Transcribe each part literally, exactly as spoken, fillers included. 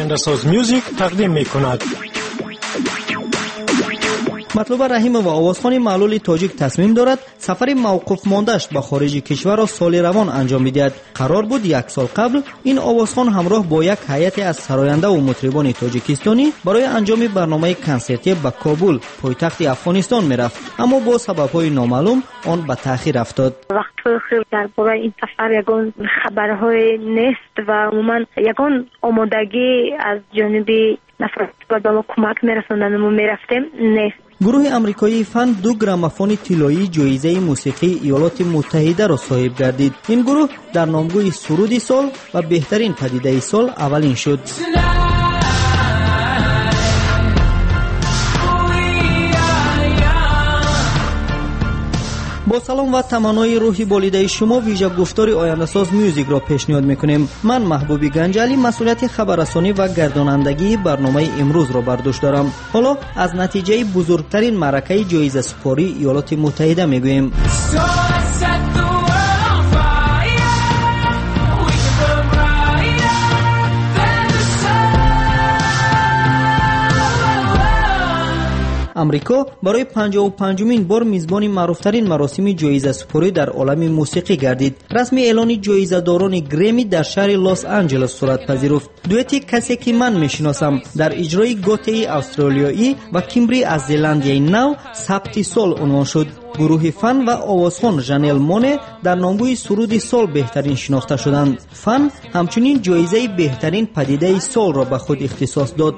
آینده‌ساز میوزیک تقدیم می‌کند. مطلوب رحیم و آوازخوان معلول تاجیک تصمیم دارد سفر موقوف مانده‌اش به خارج کشور را سال روان انجام بدهد. قرار بود یک سال قبل این آوازخوان همراه با یک هیئت از سراینده و مطربان تاجیکستانی برای انجام برنامه کنسرتی به کابل پایتخت افغانستان میرفت، اما با سبب‌های نامعلوم آن به تأخیر افتاد. وقت خیلی درباره این سفر یگان خبرهای نیست و عموما یگان آمادگی از جانب نفرات که به ما کمک میرسوندن و ما میرفتیم نیست. گروه امریکایی فن دو گرامافون طلایی جایزه موسیقی ایالات متحده را صاحب گردید. این گروه در نامگوی سرود سال و بهترین پدیده سال اولین شد. با سلام و تمنای روحی بالیده شما ویژه گفتار آینده‌ساز میوزیک را پیشنهاد میکنیم. من محبوبی گنجالی مسئولیت خبررسانی و گردانندگی برنامه امروز را بر دوش دارم. حالا از نتیجه بزرگترین معرکه جایزه سپاری ایالات متحده میگوییم. امریکا برای پنجاه و پنجمین بار میزبان معروفترین مراسم جایزه سپاری در عالم موسیقی گردید. رسمی اعلان جایزه داران گرمی در شهر لس آنجلس صورت پذیرفت. دوئتی کسی که من میشناسم در اجرای گوتی استرالیایی و کیمبری از زلندیای نو ثبت سال عنوان شد. گروه فن و آوازخوان ژانل مونه در نامگوی سرود سال بهترین شناخته شدند. فن همچنین جایزه بهترین پدیده سال را به خود اختصاص داد.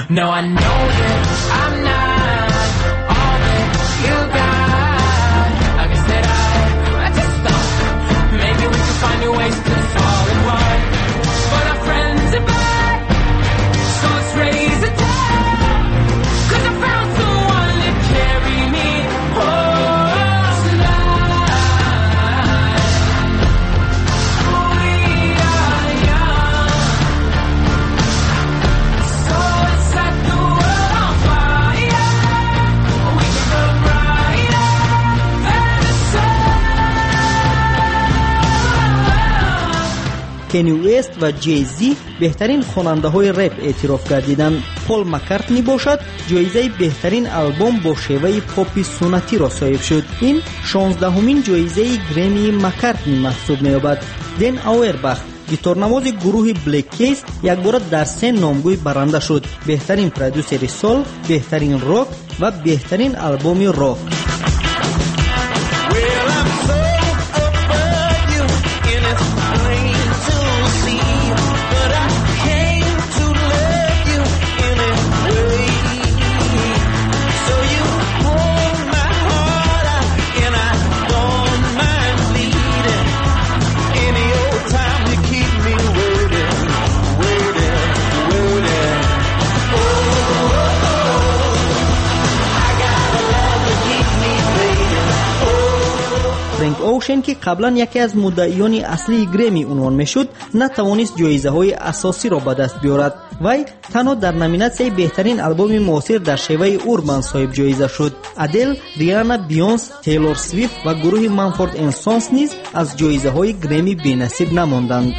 کنی وست و جی زی بهترین خواننده های رپ اعتراف گردیدند. پول مکارتنی باشد جایزه بهترین آلبوم با شیوه پاپ سنتی را صاحب شد. این شانزدهمین جایزه گرمی مکارتنی محسوب می‌یابد. دن آوربخ گیتارنواز گروه بلک کیس یک بار در سه نامگوی برنده شد: بهترین پرودوسر سول، بهترین راک و بهترین آلبوم راک. فرانک اوشن که قبلا یکی از مدعیان اصلی گرمی عنوان میشد نتوانست جایزه های اساسی را به دست بیاورد. وی تنها در نامیناسیون بهترین آلبوم معاصر در شیوه اوربان صاحب جایزه شد. ادل، ریانا، بیونس، تیلور سویفت و گروه مانفورد اند سانز نیز از جایزه های گرمی بی‌نصیب نماندند.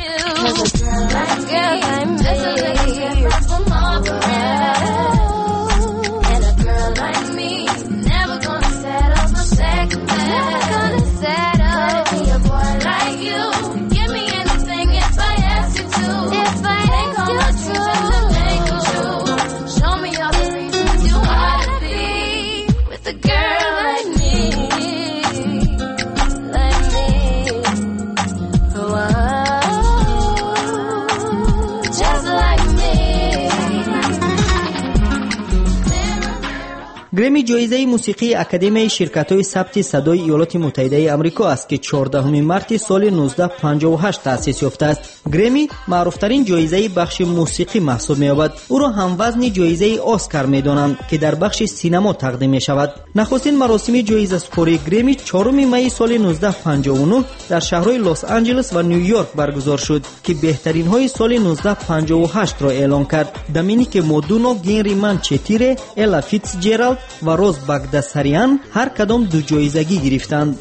گرمی جایزه موسیقی اکادمی شرکت‌های ثبت صدای ایالات متحده آمریکا است که چهاردهم مارس سال نوزده پنجاه و هشت تأسیس یافته است. گرمی معروفترین جایزه بخش موسیقی محسوب می‌یابد. او را هموزن جایزه اسکار می‌دانند که در بخش سینما تقدیم می‌شود. نخستین مراسم جایزه سپاری گرمی چهارم می سال نوزده پنجاه و نه در شهرهای لس آنجلس و نیویورک برگزار شد که بهترین های سال نوزده پنجاه و هشت را اعلام کرد. دامینیک مودونو، گینری منچتیره، الا فیتزجرالد و روز باگداساریان هر کدام دو جایزگی گرفتند.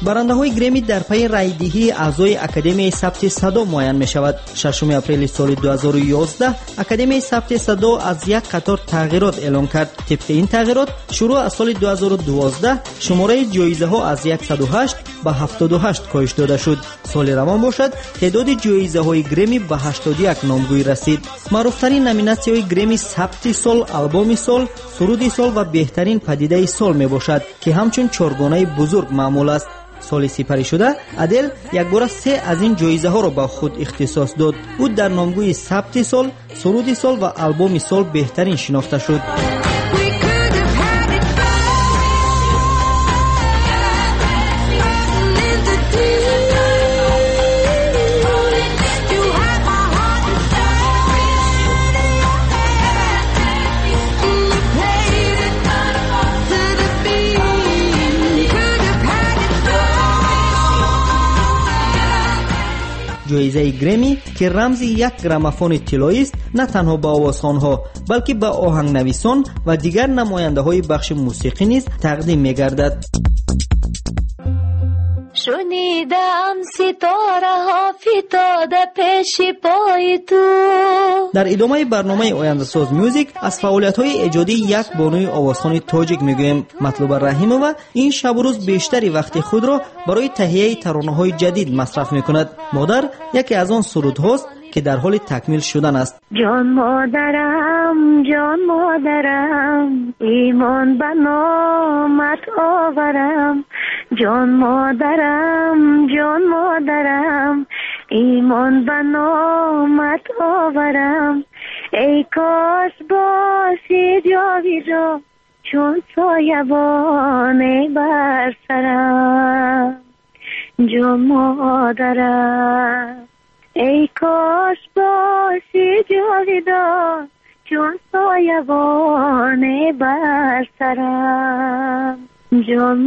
барандаҳои греми дар пайи райдиҳии аъзои академияи сабти садо муайян мешавад. шашуми апрели соли ду ҳазору ёздаҳ академияи сабти садо аз як қатор тағйирот эълон кард. тибқи ин тағйирот шуруъ аз соли ду ҳазору дувоздаҳ шумораи ҷоизаҳо аз саду ҳашт ба ҳафтоду ҳашт коҳиш дода шуд. соли равон бошад теъдоди ҷоизаҳои греми ба ҳаштоду як номгӯй расид. маъруфтарин номинатсияҳои греми сабти сол, албоми сол, суруди сол ва беҳтарин падидаи сол мебошад ки ҳамчун чоргонаи бузург маъмул аст. соли сипарӣ шуда Адел якбора се аз ин ҷоизаҳоро ба худ ихтисос дод. ӯ дар номгӯи сабти сол, суруди сол ва албоми сол беҳтарин шинохта шуд. ҷоизаи греми ки рамзи як граммофони тиллоист на танҳо ба овозхонҳо балки ба оҳангнависон ва дигар намояндаҳои бахши мусиқӣ низ тақдим мегардад. шунидам ситораҳо фитода пеши пои ту. дар идомаи барномаи ояндасоз мюзик аз фаъолиятҳои эҷодии як бонуи овозхони тоҷик мегӯем. матлуба раҳимова ин шабу рӯз бештари вақти худро барои таҳияи таронаҳои ҷадид масраф мекунад. модар яке аз он сурудҳост ки дар ҳоли такмил шудан аст. جان مادرم جان مادرم ایمان به نامت آورم جان مادرم جان مادرم ایمان به نامت آورم ای کاش باشی جاویدا چون سایبان بر سرم جان مادرم ای کاش باشی جاویدان چون سایبان بر سرم جان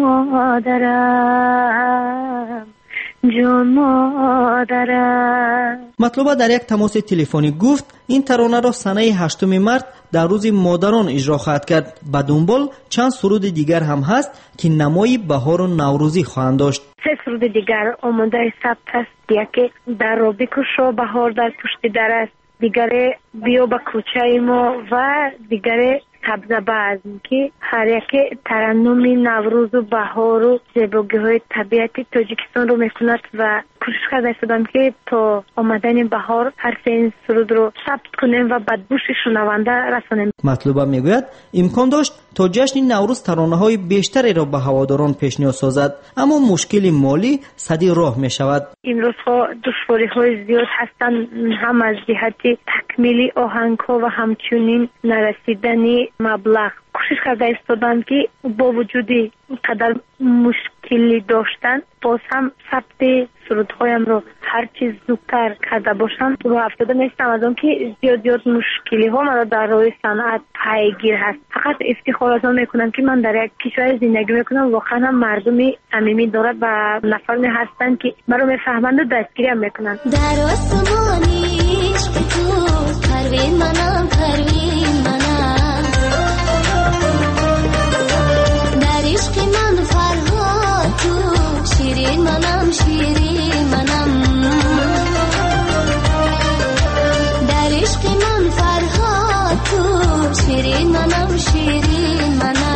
مادرم جان مادرم. матлуба дар як тамоси телефонӣ гуфт ин таронаро санаи ҳаштуми март дар рӯзи модарон иҷро хоҳад кард. ба дунбол чанд суруди дигар ҳам ҳаст ки намои баҳору наврӯзӣ хоҳанд дошт. سه سرود دیگر آماده ثبت است. یکی در رو بکشو بهار در پشت در است، دیگر بیا به کوچه ما و دیگر سبز بزم که هر یک ترنم نوروز و بهار و زیبایی های طبیعتی تاجیکستان رو میکند و کوشش کرده شدم که تا آمدن بهار هر سه این سرود رو ثبت کنیم و به گوش شنونده رسانیم. матлуба мегӯяд имкон дошт то ҷашни наврӯз таронаҳои бештареро ба ҳаводорон пешниҳод созад, аммо мушкили молӣ садди роҳ мешавад. имрӯзҳо душвориҳои зиёд ҳастанд, ҳам аз ҷиҳати такмили оҳангҳо ва ҳамчунин нарасидани маблағ. کوشش کرده ایستادم که با وجودی قدر مشکلی داشتن باز هم ثبت سرودهایم رو هر چیز زودتر کرده باشم رو افتاده نیستم از اون که زیاد زیاد مشکلی ها مرا در روی صنعت پیگیر هست. فقط افتخار از آن میکنم که من در یک کشور زندگی میکنم، واقعا هم مردمی صمیمی دارد و نفرمی هستند که مرا میفهمند و دستگیری هم میکنند. در آسمانی عشق تو پروین منم پروین منم عشق من فرهاد تو شیرین منم شیرین منم در عشق من فرهاد تو شیرین منم شیرین منم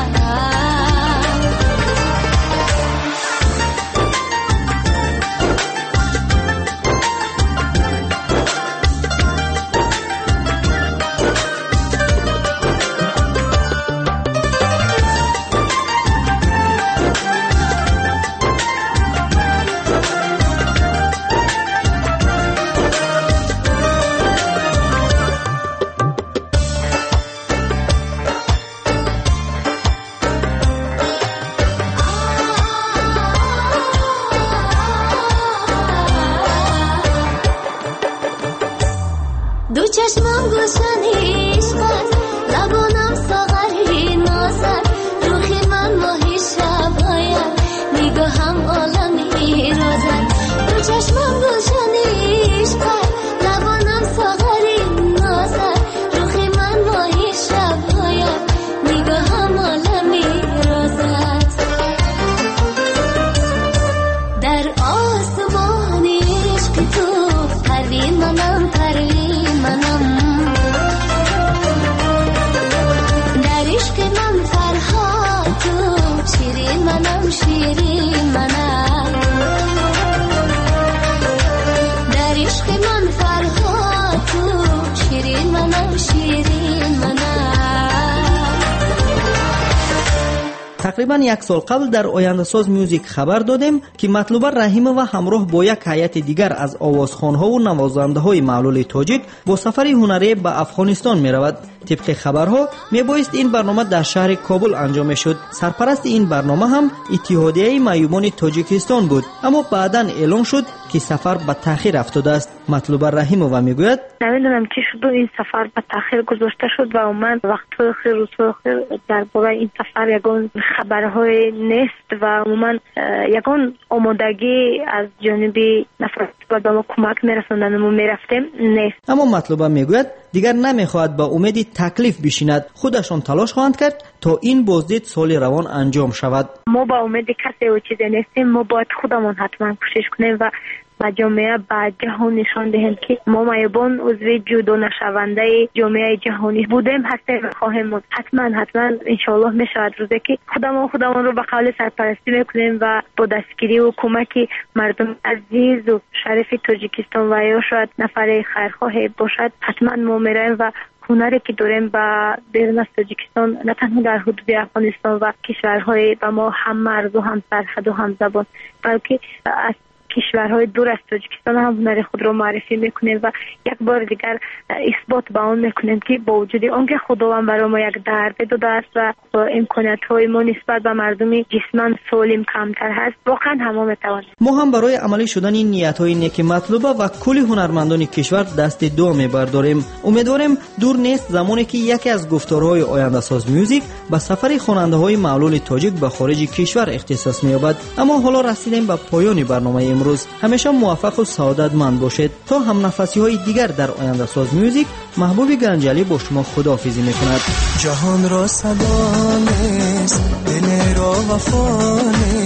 تقریبا یک سال قبل در آینده ساز میوزیک خبر دادیم که مطلوبه رحیمова همراه با یک هیئت دیگر از آوازخوانها و نوازنده معلول تاجیک با سفری هنری به افغانستان می رود. طبق خبرها می بایست این برنامه در شهر کابل انجام شد. سرپرست این برنامه هم اتحادیه معیوبان تاجیکستان بود، اما بعداً اعلام شد که سفر به تأخیر افتاده است. مطلوبه رحیمова میگوید نمیدونم چی شد این سفر به تأخیر گذاشته شد و من وقت خیر روز خیر درباره این سفر یگان خبرهای نیست و عموما یگان آمادگی از جانب نفرات که به ما کمک میرسوندن و میرفتیم نیست. اما مطلوبه میگوید دیگر نمیخواهد با امید تکلیف بشیند، خودشان تلاش خواهند کرد تا این بازدید سال روان انجام شود. ما با امید کسی و چیزی نیستیم، ما باید خودمون حتما کوشش کنیم و با جامعه با جهان نشان دهیم که ما معیوبان عضو جدا نشونده جامعه جهانی بودیم، هستیم و خواهیم بود. حتما حتما انشاءالله میشود روزی که خودمون خودمون رو به قول سرپرستی میکنیم و با دستگیری و کمک مردم عزیز و شریف تاجیکستان و یا شاید نفر خیرخواه باشد حتما ما میریم و هنری که داریم با بیرون از تاجیکستان نه تنها در حدود افغانستان و کشورهای با ما هم مرز و هم سرحد و هم زبان بلکه از کشورهای دور از تاجیکستان هم هنر خود رو معرفی میکنیم و یک بار دیگر اثبات به آن میکنیم که با وجود آنکه خداوند برای ما یک درد داده است و امکانات های ما نسبت به مردم جسماً سالم کمتر هست، واقعا هم میتوانیم. ما هم برای عملی شدن این نیت های نیک مطلوبه و کلی هنرمندان کشور دست دعا میبرداریم. امیدواریم دور نیست زمانی که یکی از گفتارهای آینده ساز میوزیک به سفر خواننده های معلول تاجیک به خارج کشور اختصاص مییابد. اما حالا رسیدیم به پایان برنامه امروز. همیشه موفق و سعادتمند باشید. تا هم نفسی های دیگر در آینده ساز میوزیک، محبوب گنجلی با شما خداحافظی میکند. جهان را صدا نیست، دل را وفا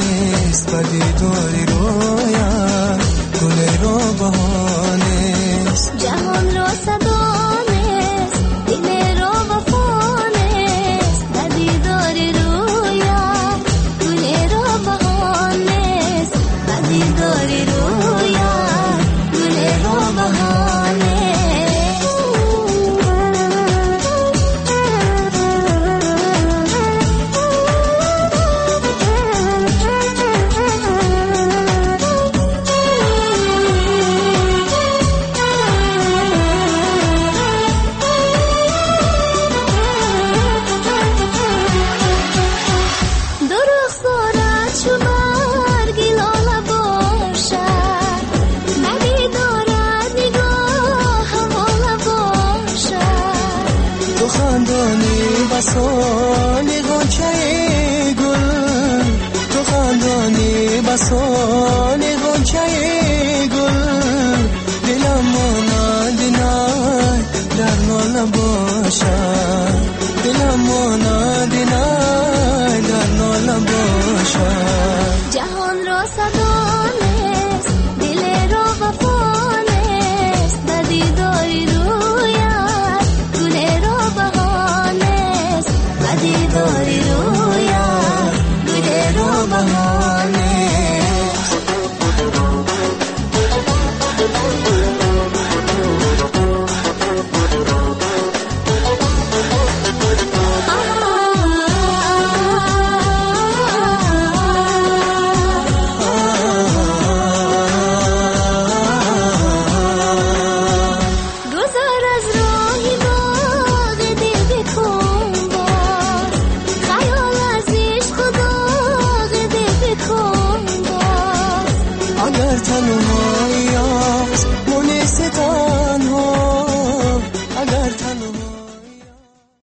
نیست، بدی داری رویت گل را بهار نیست. جهان را صدا نیست، دل را وفا نیست، بدی داری رویت گل را بهار نیست، بدی داری رویت گل را بهار نیست. بسانی غنچه گل، تو خندانی بسانی غنچه گل، دلم ماند نه در نال باشد، دلم ماند